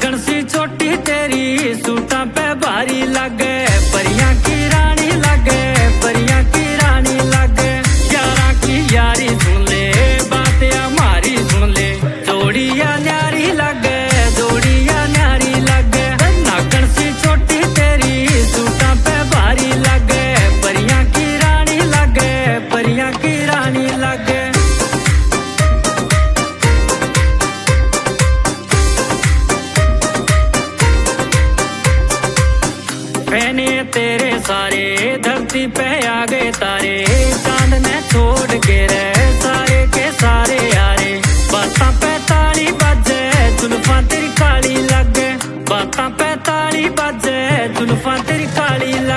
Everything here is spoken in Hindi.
नागण सी छोटी तेरी सूटा पे भारी लगे परियां की रानी लगे परियां की रानी लगे यारा की यारी सुन ले बात हमारी सुन ले जोड़िया न्यारी लगे जोड़िया न्यारी लगे नागण सी छोटी तेरी सूटा पे भारी लगे परियां की रानी लगे परियां की रानी लगे पहने तेरे सारे धरती पे आ गए तारे चांद ने छोड़ के रहे सारे के सारे यारे बातां पे ताली बजे जुल्फां तेरी काली लगे बातां पे ताली बजे जुल्फां तेरी काली लगे